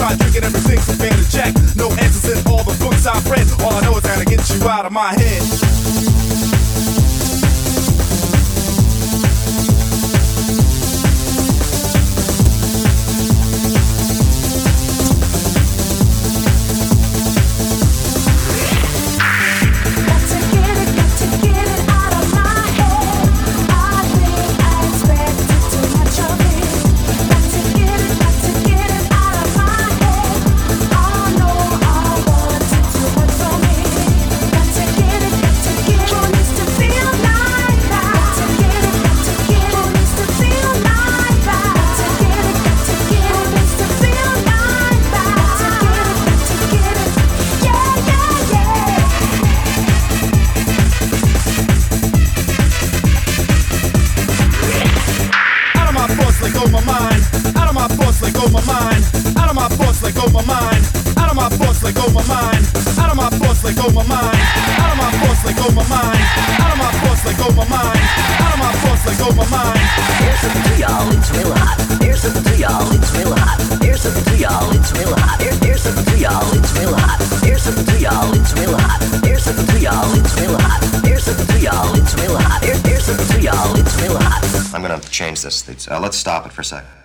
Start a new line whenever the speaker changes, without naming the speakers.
Try drinking everything's a fan to check. No answers in all the books I've read. All I know is how to get you out of my head.
I'm gonna change this. Let's stop it for a second.